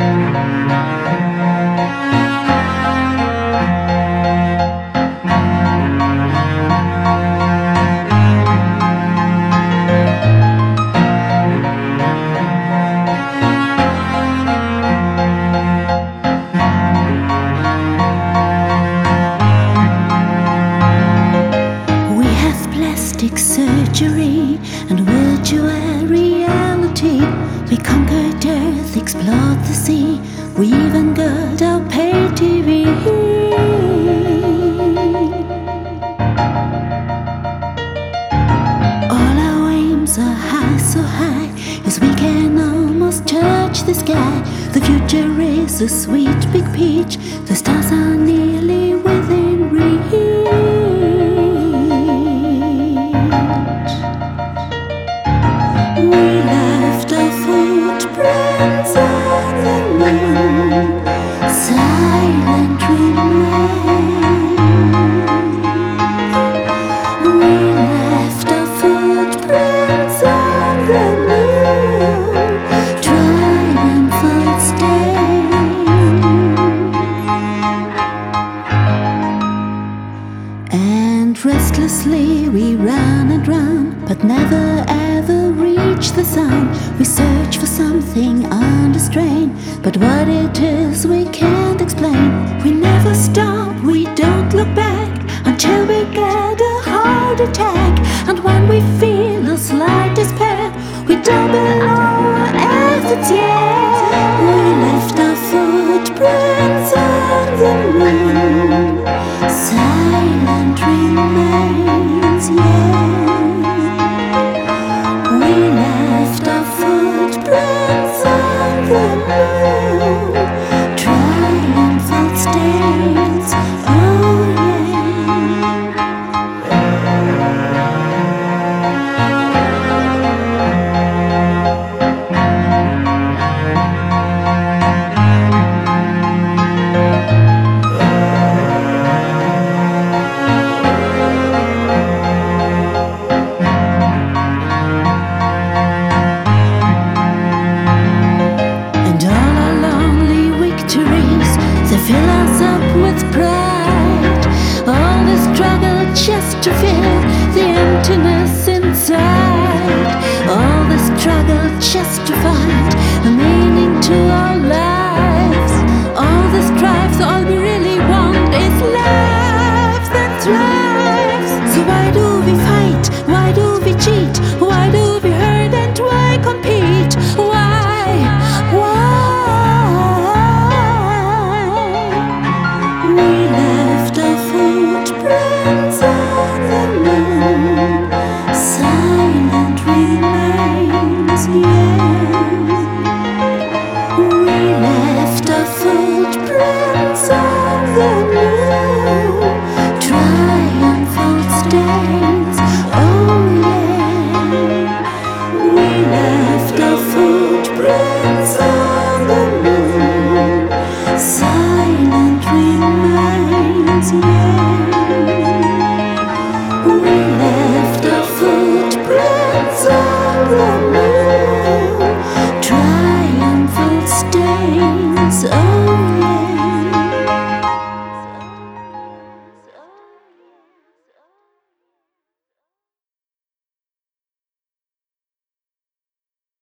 Surgery and virtual reality. We conquered Earth, explored the sea. We even got our pay TV. All our aims are high, so high, as we can almost touch the sky. The future is a sweet big peach. The stars are nearly within reach. Restlessly we run and run, but never ever reach the sun. We search for something under strain, but what it is we can't explain. We never stop, we don't look back, until we get a heart attack. And when we feel a slight despair, we double our efforts, yeah. We left our footprints on the moon. Silent remains, yeah. We left our footprints on the moon. Triumphant stains, oh fill us up with pride. All the struggle just to fill the emptiness inside. All the struggle just to find a meaning.